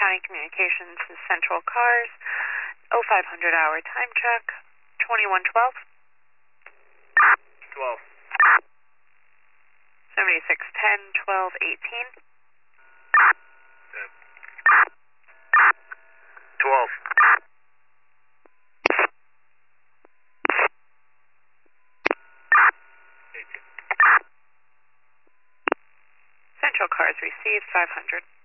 County Communications to Central Cars, 0500 hour time check, 2112. 12. 7610, 1218. 12. Central Cars received 500.